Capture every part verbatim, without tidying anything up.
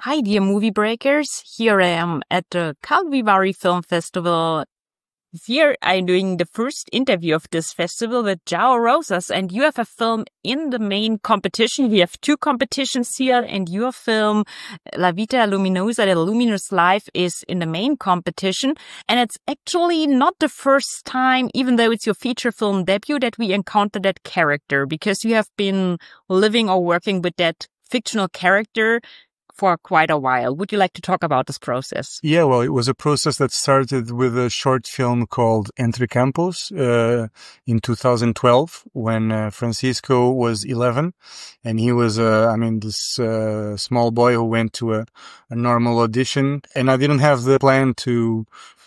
Hi, dear movie breakers. Here I am at the Calvivari Film Festival. Here I'm doing the first interview of this festival with João Rosas, and you have a film in the main competition. We have two competitions here, and your film, La Vita Luminosa, The Luminous Life, is in the main competition. And it's actually not the first time, even though it's your feature film debut, that we encounter that character, because you have been living or working with that fictional character for quite a while. Would you like to talk about this process? Yeah, well, it was a process that started with a short film called Entre Campos uh, in two thousand twelve, when uh, Francisco was eleven, and he was, uh, I mean, this uh, small boy who went to a, a normal audition, and I didn't have the plan to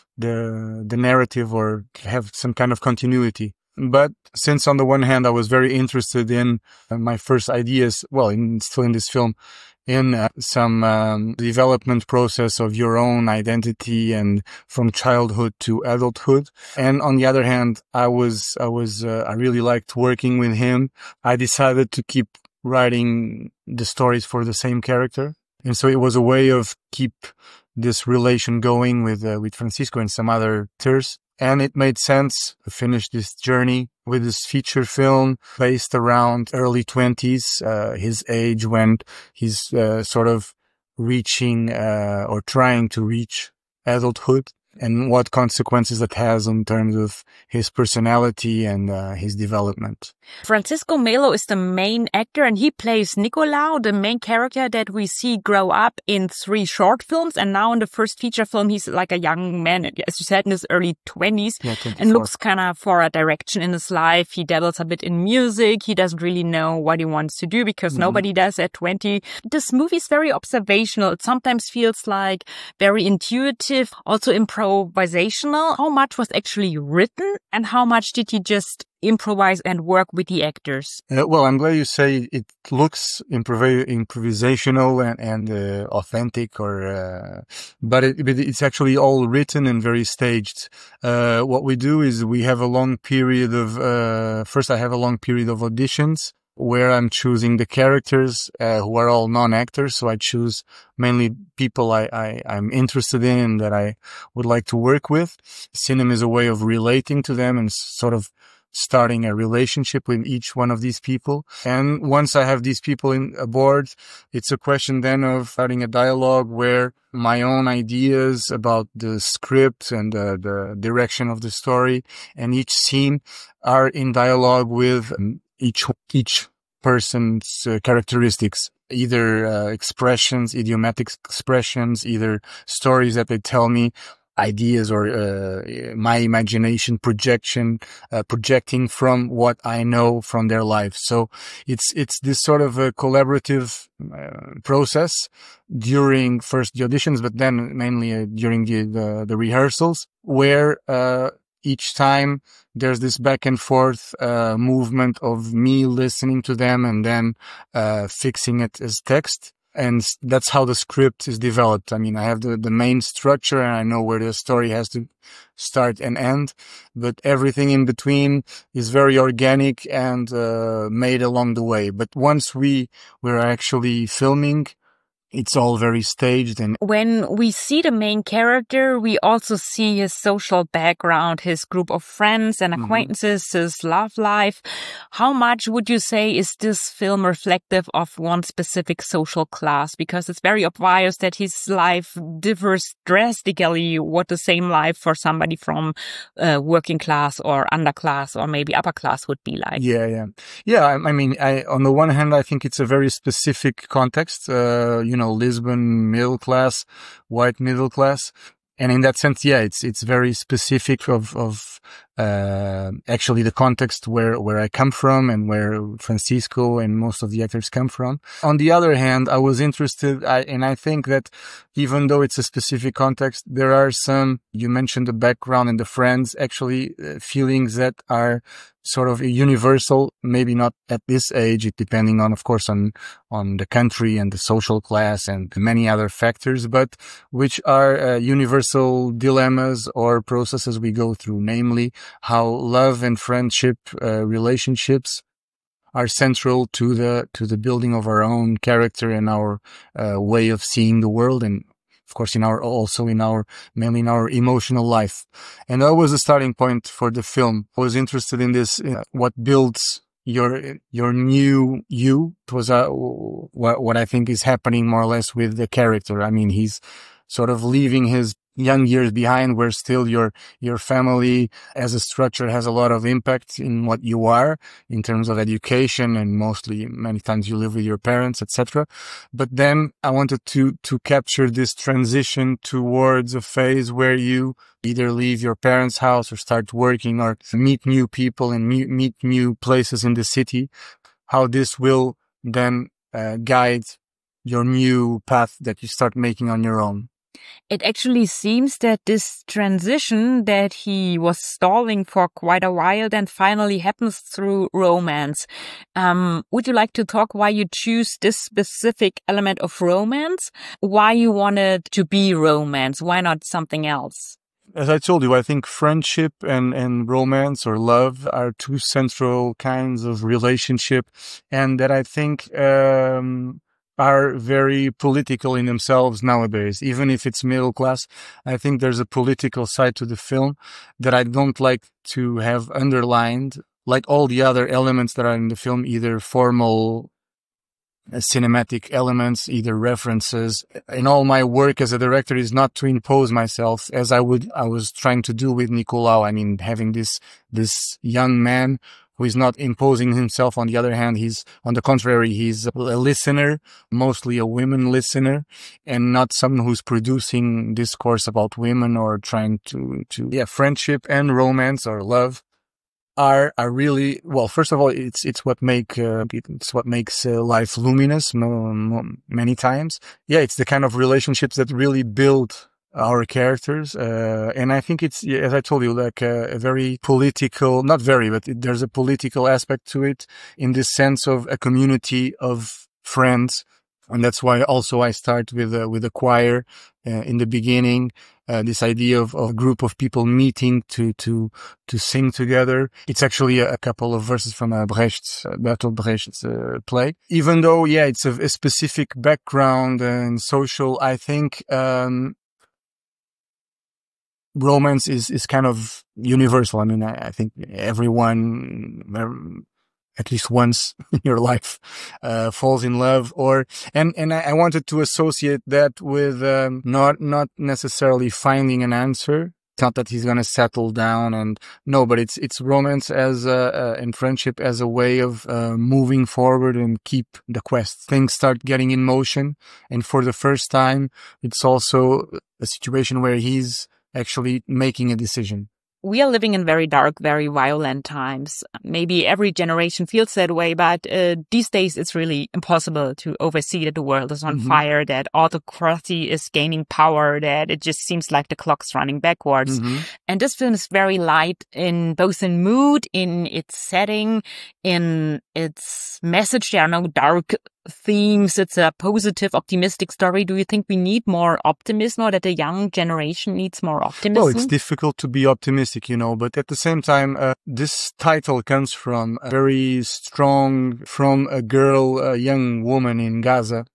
the the narrative or have some kind of continuity. But since on the one hand I was very interested in uh, my first ideas, well, in, still in this film, in uh, some um, development process of your own identity and from childhood to adulthood. And on the other hand, I was, I was, uh, I really liked working with him. I decided to keep writing the stories for the same character. And so it was a way of keep this relation going with, uh, with Francisco and some other actors. And it made sense to finish this journey with this feature film based around early twenties, uh, his age when he's uh, sort of reaching uh, or trying to reach adulthood, and what consequences it has in terms of his personality and uh, his development. Francisco Melo is the main actor, and he plays Nicolau, the main character that we see grow up in three short films. And now in the first feature film, he's like a young man, as you said, in his early twenties, yeah, and looks kind of for a direction in his life. He dabbles a bit in music. He doesn't really know what he wants to do, because mm-hmm. nobody does at twenty. This movie is very observational. It sometimes feels like very intuitive, also improvisational. How much was actually written, and how much did he just improvise and work with the actors? Uh, well, I'm glad you say it looks improv- improvisational and, and uh, authentic, or uh, but, it, but it's actually all written and very staged. Uh, what we do is we have a long period of, uh, first I have a long period of auditions where I'm choosing the characters uh, who are all non-actors. So I choose mainly people I, I, I'm interested in and that I would like to work with. Cinema is a way of relating to them and sort of starting a relationship with each one of these people. And once I have these people in aboard, it's a question then of starting a dialogue where my own ideas about the script and uh, the direction of the story and each scene are in dialogue with um, each each person's uh, characteristics, either uh, expressions, idiomatic expressions, either stories that they tell me, ideas or uh, my imagination projection, uh, projecting from what I know from their lives. So it's it's this sort of a collaborative uh, process during first the auditions, but then mainly uh, during the, the the rehearsals, where uh each time there's this back and forth uh movement of me listening to them and then uh fixing it as text. And that's how the script is developed. I mean, I have the, the main structure and I know where the story has to start and end, but everything in between is very organic and uh, made along the way. But once we were actually filming, it's all very staged. And when we see the main character, we also see his social background, his group of friends and acquaintances, mm-hmm. his love life. How much would you say is this film reflective of one specific social class? Because it's very obvious that his life differs drastically what the same life for somebody from uh, working class or underclass or maybe upper class would be like. Yeah, yeah. Yeah, I, I mean, I, on the one hand, I think it's a very specific context, uh, you know, Lisbon, middle class, white middle class. And in that sense, yeah, it's, it's very specific of, of, uh, actually the context where, where I come from and where Francisco and most of the actors come from. On the other hand, I was interested, I, and I think that even though it's a specific context, there are some, you mentioned the background and the friends, actually uh, feelings that are sort of universal, maybe not at this age, it depending on, of course, on, on the country and the social class and many other factors, but which are uh, universal dilemmas or processes we go through, namely how love and friendship uh, relationships are central to the, to the building of our own character and our, uh, way of seeing the world. And of course, in our, also in our, mainly in our emotional life. And that was the starting point for the film. I was interested in this, uh, what builds your, your new you. It was, uh, what, what I think is happening more or less with the character. I mean, he's sort of leaving his young years behind, where still your, your family as a structure has a lot of impact in what you are in terms of education, and mostly many times you live with your parents, et cetera. But then I wanted to, to capture this transition towards a phase where you either leave your parents' house or start working or meet new people and meet, meet new places in the city, how this will then uh, guide your new path that you start making on your own. It actually seems that this transition that he was stalling for quite a while then finally happens through romance. Um, would you like to talk why you choose this specific element of romance? Why you wanted to be romance? Why not something else? As I told you, I think friendship and, and romance or love are two central kinds of relationship, and that I think, um, are very political in themselves nowadays. Even if it's middle class, I think there's a political side to the film that I don't like to have underlined, like all the other elements that are in the film, either formal uh, cinematic elements, either references. In all my work as a director is not to impose myself as I would, I was trying to do with Nicolau. I mean, having this, this young man who is not imposing himself. On the other hand, he's, on the contrary, he's a listener, mostly a women listener, and not someone who's producing discourse about women or trying to, to, yeah, friendship and romance or love are, are really, well, first of all, it's, it's what make, uh, it's what makes uh, life luminous many times. Yeah, it's the kind of relationships that really build our characters, uh, and I think it's, as I told you, like a, a very political, not very, but it, there's a political aspect to it in this sense of a community of friends. And that's why also I start with, uh, with a choir, uh, in the beginning, uh, this idea of, of a group of people meeting to, to, to sing together. It's actually a, a couple of verses from a Brecht's, uh, Bertolt Brecht's, uh, play. Even though, yeah, it's a, a specific background and social, I think, um, romance is, is kind of universal. I mean, I, I think everyone, at least once in your life, uh, falls in love or, and, and I, I wanted to associate that with, um, not, not necessarily finding an answer. It's not that he's going to settle down and no, but it's, it's romance as a, uh, and friendship as a way of, uh, moving forward and keep the quest. Things start getting in motion. And for the first time, it's also a situation where he's actually making a decision. We are living in very dark, very violent times. Maybe every generation feels that way, but uh, these days it's really impossible to oversee that the world is on mm-hmm. fire, that autocracy is gaining power, that it just seems like the clock's running backwards. Mm-hmm. And this film is very light in both in mood, in its setting, in its message. There are no dark themes. It's a positive, optimistic story. Do you think we need more optimism, or that the young generation needs more optimism? Well, it's difficult to be optimistic, you know, but at the same time, uh, this title comes from a very strong, from a girl, a young woman in Gaza,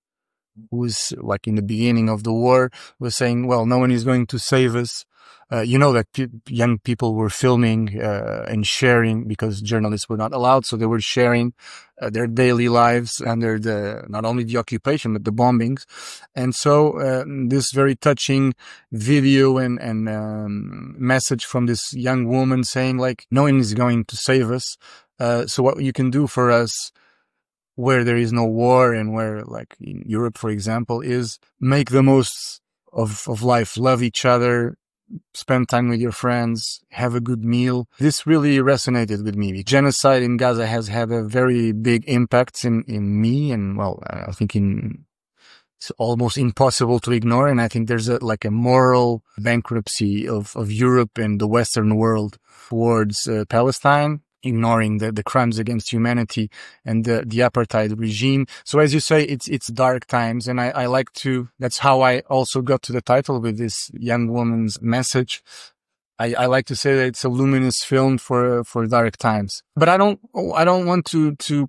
who's like in the beginning of the war, was saying, well, no one is going to save us. Uh, you know that pe- young people were filming uh, and sharing because journalists were not allowed, so they were sharing uh, their daily lives under the not only the occupation but the bombings. And so uh, this very touching video and and um, message from this young woman saying like, no one is going to save us. Uh, so what you can do for us, where there is no war and where, like in Europe, for example, is make the most of of life, love each other, spend time with your friends, have a good meal. This really resonated with me. Genocide in Gaza has had a very big impact in, in me. And well, I think in, it's almost impossible to ignore. And I think there's a, like a moral bankruptcy of, of Europe and the Western world towards uh, Palestine, ignoring the, the crimes against humanity and the, the apartheid regime. So as you say, it's, it's dark times. And I, I like to, that's how I also got to the title with this young woman's message. I, I like to say that it's a luminous film for for dark times. But I don't I don't want to to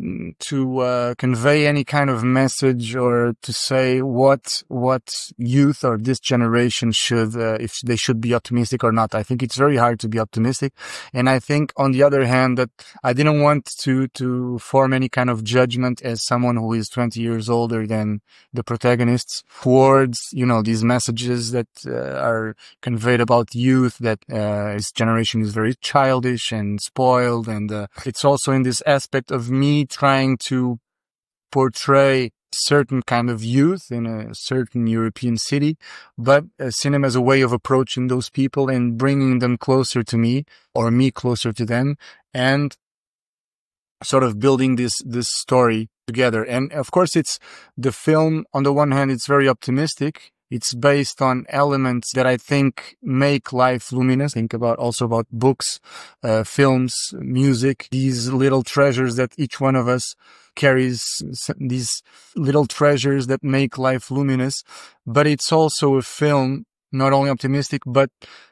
to uh, convey any kind of message or to say what what youth or this generation should uh, if they should be optimistic or not. I think it's very hard to be optimistic, and I think on the other hand that I didn't want to to form any kind of judgment as someone who is twenty years older than the protagonists towards, you know, these messages that uh, are conveyed about youth, that uh, his generation is very childish and spoiled. And uh, it's also in this aspect of me trying to portray certain kind of youth in a certain European city, but uh, cinema as a way of approaching those people and bringing them closer to me, or me closer to them, and sort of building this this story together. And of course, it's the film, on the one hand, it's very optimistic. It's based on elements that I think make life luminous. Think about also about books, uh, films, music, these little treasures that each one of us carries, these little treasures that make life luminous. But it's also a film not only optimistic, but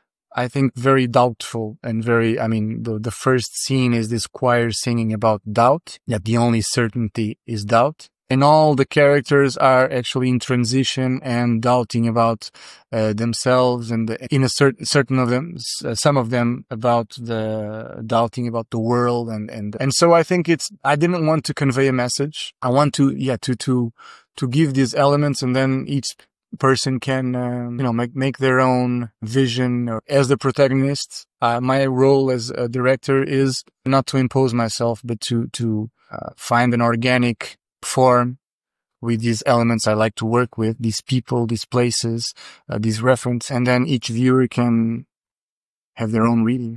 I think very doubtful and very, I mean, the, the first scene is this choir singing about doubt, that the only certainty is doubt. And all the characters are actually in transition and doubting about uh, themselves, and the, in a certain certain of them, uh, some of them about the doubting about the world, and and and so I think it's. I didn't want to convey a message. I want to, yeah, to to to give these elements, and then each person can, uh, you know, make make their own vision. Or, as the protagonist, uh, my role as a director is not to impose myself, but to to uh, find an organic form with these elements I like to work with, these people, these places, uh, these reference, and then each viewer can have their own reading.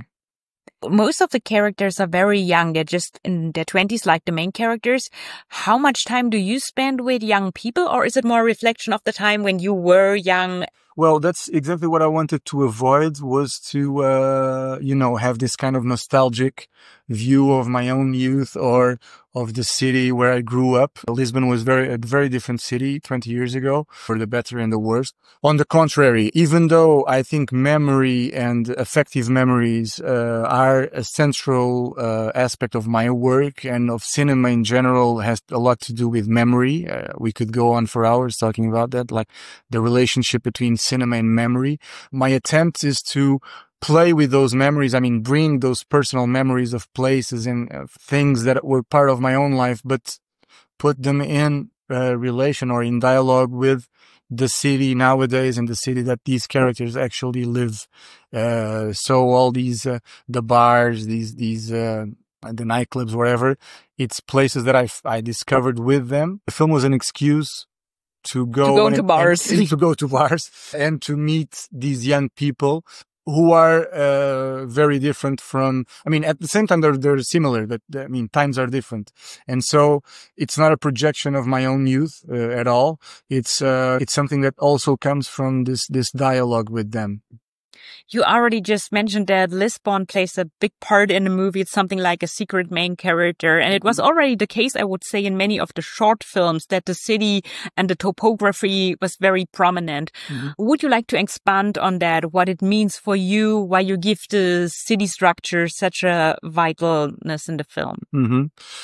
Most of the characters are very young. They're just in their twenties, like the main characters. How much time do you spend with young people, or is it more a reflection of the time when you were young? Well, that's exactly what I wanted to avoid, was to, uh, you know, have this kind of nostalgic view of my own youth or of the city where I grew up. Lisbon was very a very different city twenty years ago, for the better and the worse. On the contrary, even though I think memory and affective memories uh, are a central uh, aspect of my work, and of cinema in general has a lot to do with memory. Uh, we could go on for hours talking about that, like the relationship between cinema and memory. My attempt is to play with those memories. I mean, bring those personal memories of places and uh, things that were part of my own life, but put them in uh, relation or in dialogue with the city nowadays and the city that these characters actually live. Uh, so all these, uh, the bars, these, these, uh, the nightclubs, wherever, it's places that I, I discovered with them. The film was an excuse to go, to go and, into bars, and, to go to bars and to meet these young people who are uh, very different from, I mean, at the same time, they're, they're similar, but I mean, times are different. And so it's not a projection of my own youth uh, at all. It's, uh, it's something that also comes from this, this dialogue with them. You already just mentioned that Lisbon plays a big part in the movie. It's something like a secret main character. And it was already the case, I would say, in many of the short films, that the city and the topography was very prominent. Mm-hmm. Would you like to expand on that, what it means for you, why you give the city structure such a vitalness in the film? Mm-hmm.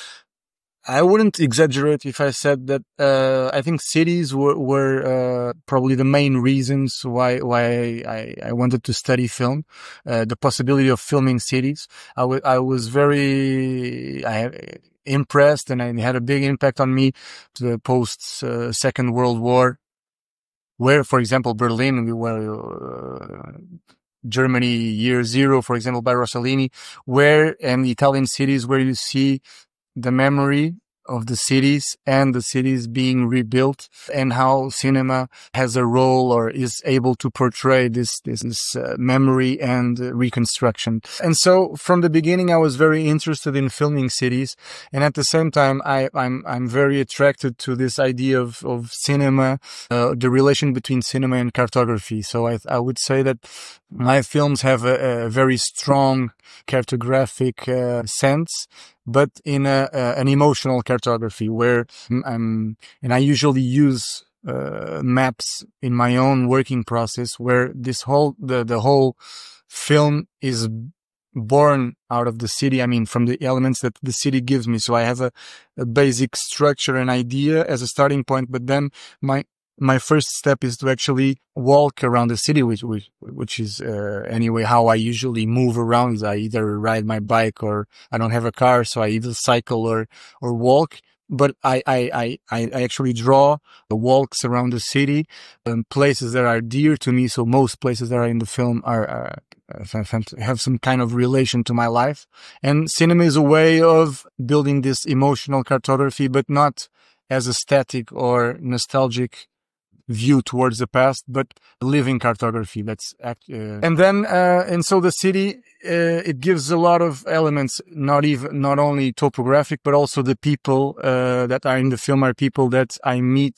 I wouldn't exaggerate if I said that uh, I think cities were, were uh, probably the main reasons why why I, I wanted to study film. Uh, the possibility of filming cities. I, w- I was very I impressed, and it had a big impact on me to the post uh, Second World War, where, for example, Berlin, we were. Uh, Germany Year Zero, for example, by Rossellini, where, and Italian cities where you see the memory of the cities and the cities being rebuilt, and how cinema has a role or is able to portray this, this, this uh, memory and uh, reconstruction. And so from the beginning, I was very interested in filming cities. And at the same time, I, I'm, I'm very attracted to this idea of, of cinema, uh, the relation between cinema and cartography. So I, I would say that my films have a, a very strong cartographic uh, sense, but in a, uh, an emotional cartography, where I'm, and I usually use uh, maps in my own working process where this whole, the, the whole film is born out of the city. I mean, from the elements that the city gives me. So I have a, a basic structure and idea as a starting point, but then my, my first step is to actually walk around the city, which, which, which is, uh, anyway, how I usually move around. I either ride my bike or I don't have a car. So I either cycle or, or walk. But I, I, I, I actually draw the walks around the city, um, places that are dear to me. So most places that are in the film are, uh, have some kind of relation to my life. And cinema is a way of building this emotional cartography, but not as a static or nostalgic view towards the past, but living cartography. That's act, uh, and then, uh, and so the city, uh, it gives a lot of elements, not even, not only topographic, but also the people, uh, that are in the film are people that I meet,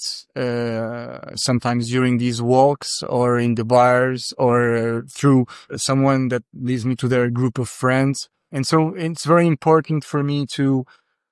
uh, sometimes during these walks or in the bars or uh, through someone that leads me to their group of friends. And so it's very important for me to,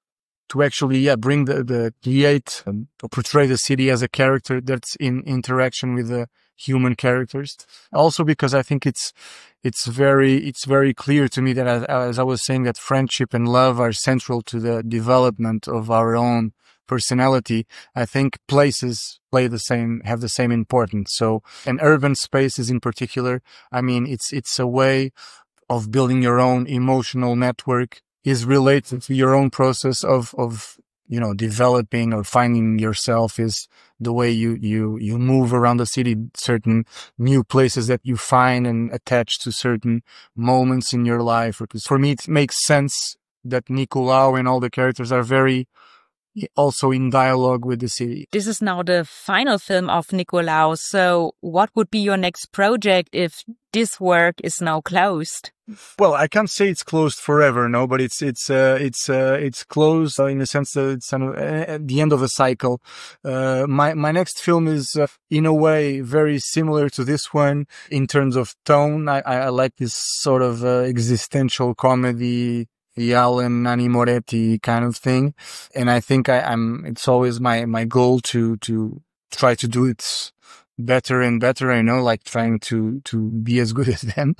to actually, yeah, bring the, the create, um, or portray the city as a character that's in interaction with the human characters. Also because I think it's, it's very, it's very clear to me that as, as I was saying, that friendship and love are central to the development of our own personality. I think places play the same, have the same importance. So, and urban spaces in particular, I mean, it's, it's a way of building your own emotional network, is related to your own process of, of, you know, developing or finding yourself, is the way you, you, you move around the city, certain new places that you find and attach to certain moments in your life. Because for me, it makes sense that Nicolau and all the characters are very also in dialogue with the city. This is now the final film of Nicolau. So what would be your next project if this work is now closed? Well, I can't say it's closed forever, no, but it's, it's, uh, it's, uh, it's closed in the sense that it's uh, at the end of a cycle. Uh, my, my next film is, uh, in a way, very similar to this one in terms of tone. I, I like this sort of, uh, existential comedy, the Alan Nanni Moretti kind of thing. And I think I, I'm, it's always my, my goal to, to try to do it better and better. I know, like trying to, to be as good as them.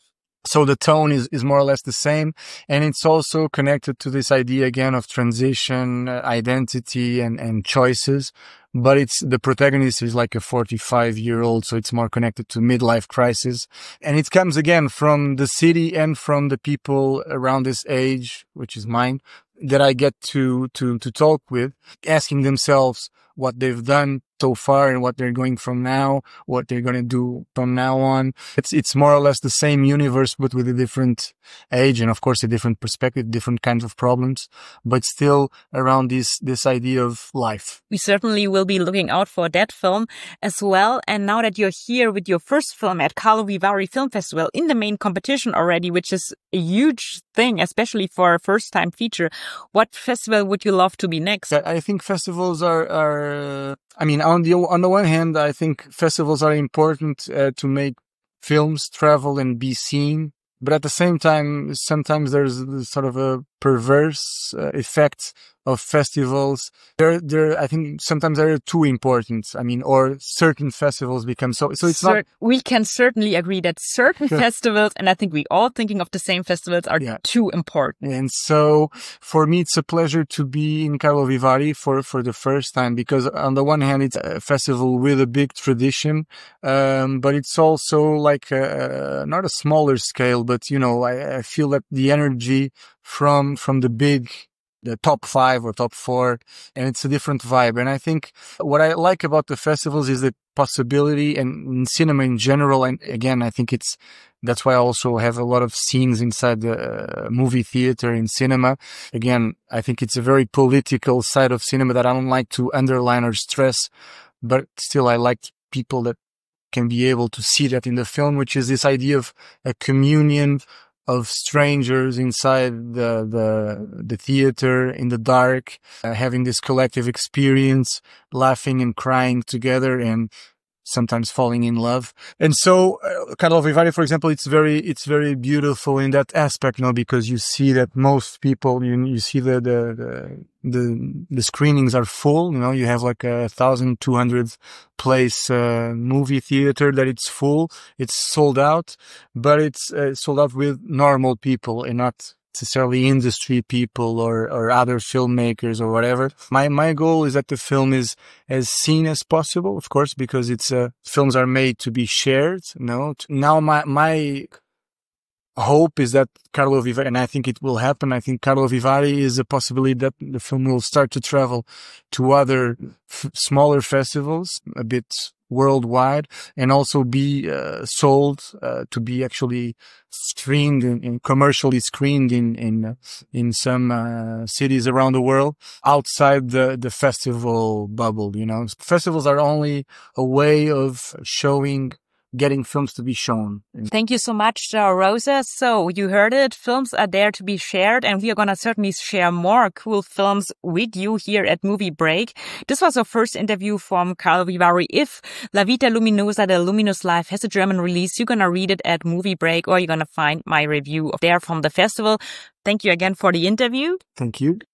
So the tone is, is more or less the same. And it's also connected to this idea again of transition, uh, identity and, and choices. But it's, the protagonist is like a forty-five year old. So it's more connected to midlife crisis. And it comes again from the city and from the people around this age, which is mine, that I get to, to, to talk with, asking themselves what they've done so far and what they're going from now, what they're going to do from now on. It's, it's more or less the same universe, but with a different age and of course a different perspective, different kinds of problems, but still around this, this idea of life. We certainly will be looking out for that film as well. And now that you're here with your first film at Carlo Vivari Film Festival in the main competition already, which is a huge thing, especially for a first time feature, what festival would you love to be next? I think festivals are, are, uh, I mean, on the, on the one hand, I think festivals are important uh, to make films travel and be seen. But at the same time, sometimes there's sort of a perverse uh, effect of festivals. They're, they're, I think sometimes they're too important. I mean, or certain festivals become so, so it's Cer- not. We can certainly agree that certain festivals, and I think we all thinking of the same festivals, are yeah. too important. And so for me, it's a pleasure to be in Carlo Vivari for, for the first time, because on the one hand, it's a festival with a big tradition. Um, but it's also like a, not a smaller scale, but you know, I, I feel that the energy from, from the big, the top five or top four, and it's a different vibe. And I think what I like about the festivals is the possibility, and in cinema in general. And again, I think it's, that's why I also have a lot of scenes inside the uh, movie theater in cinema. Again, I think it's a very political side of cinema that I don't like to underline or stress, but still I like people that can be able to see that in the film, which is this idea of a communion of strangers inside the, the, the theater in the dark, uh, having this collective experience, laughing and crying together and sometimes falling in love. And so, uh, Carlo Vivari, for example, it's very, it's very beautiful in that aspect, you know, because you see that most people, you, you see the, the, the the the screenings are full. You know, you have like a thousand two hundred place uh, movie theater that it's full. It's sold out, but it's uh, sold out with normal people and not necessarily industry people or, or other filmmakers or whatever. My, my goal is that the film is as seen as possible, of course, because it's, uh, films are made to be shared, you know. Now my, my hope is that Carlo Vivari, and I think it will happen, I think Carlo Vivari is a possibility that the film will start to travel to other f- smaller festivals, a bit worldwide, and also be uh, sold uh, to be actually screened and, and commercially screened in in uh, in some uh, cities around the world outside the the festival bubble. You know, festivals are only a way of showing, getting films to be shown. Thank you so much, João Rosas. So you heard it. Films are there to be shared, and we are going to certainly share more cool films with you here at Movie Break. This was our first interview from Carlo Vivari. If La Vita Luminosa, The Luminous Life, has a German release, you're going to read it at Movie Break, or you're going to find my review there from the festival. Thank you again for the interview. Thank you.